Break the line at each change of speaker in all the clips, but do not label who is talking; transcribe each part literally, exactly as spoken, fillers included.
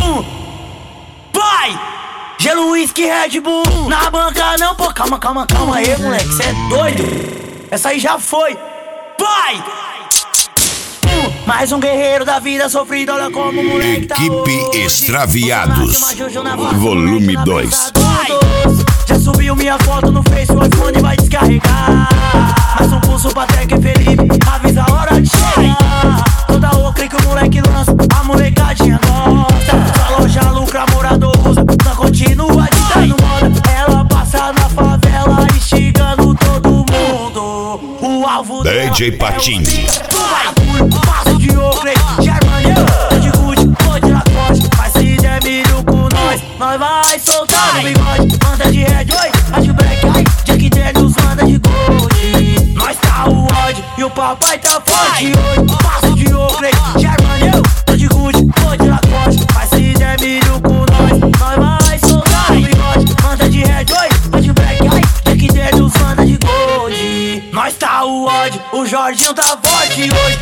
Uh, vai! Gelo, whisky, Red Bull. Na banca não, pô, calma, calma, calma aí, moleque, cê é doido. Essa aí já foi. Vai! Uh, mais um guerreiro da vida sofrido, olha como o moleque tá
Equipe
hoje.
Extraviados, volume dois.
Já subiu minha foto no Face, o iPhone vai descarregar. Mais um pulso pra Tec e Felipe, avisa a hora de chegar. Toda ocre que o moleque lança, a molecadinha gosta. Sua loja lucra, morador usa, não continua ditando moda. Ela passa na favela, instigando todo mundo. O alvo
D J Patinho.
Passo de ocre, Germania, tô de Gucci, tô de Lacoste. Mas se der milho com nós, nós vai soltar no bigode. Anda de Red, oi, a de Black, ai, Jack Daniels anda de Gold. Nós tá o ódio e o papai tá forte hoje. Passo de ocre, Germania, tô de Gucci, tô de Lacoste. Mas se der milho com nós, nós vai soltar no bigode. Anda de Red, oi, a de Black, ai, Jack Daniels anda de Gold. Nós tá o ódio, o Jorginho tá forte hoje.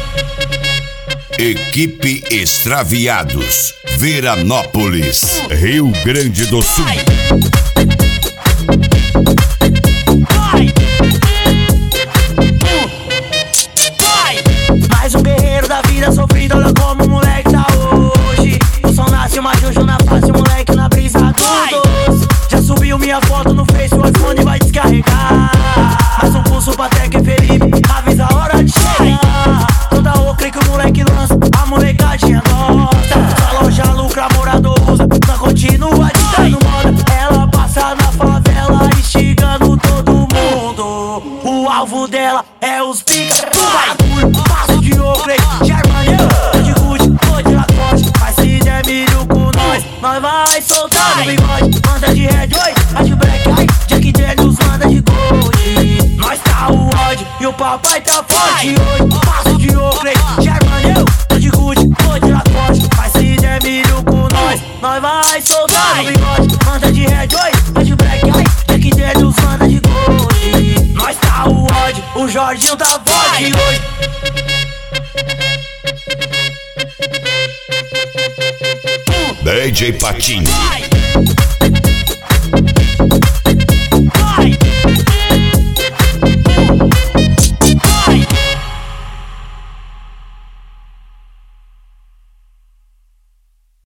Equipe Extraviados, Veranópolis, Rio Grande do Sul.
Vai! Uh, vai! Mais um guerreiro da vida sofrido, olha como o moleque tá hoje. O som nasce, uma juju na face, o moleque na brisa do doce. Já subiu minha foto no Face, o iPhone vai descarregar. Mais um pulso pra Tec e Felipe, avisa a hora de chegar. Toda ocre que o moleque lança, a molecadinha gosta. Sua loja lucra, morador usa, não continua ditando moda. Ela passa na favela, instigando todo mundo. O alvo dela é os pica do bagulho. Passo de ocre, Germania, tô de Gucci, tô de Lacoste. Mas se der milho com nós, nós vai soltar no bigode. Anda de Red, oi, a de Black, ai, Jack Daniels anda de Gold. Nós tá o ódio e o papai tá forte hoje. Passo de ocre, Germania, tô de Gucci, tô de Lacoste. Mas se der milho com nós, nós vai soltar no bigode. Anda de Red, oi, a de Black, ai, Jack Daniels anda de Gold. Nós tá o ódio, o Jorginho tá forte hoje.
D J Patinho.
Vai!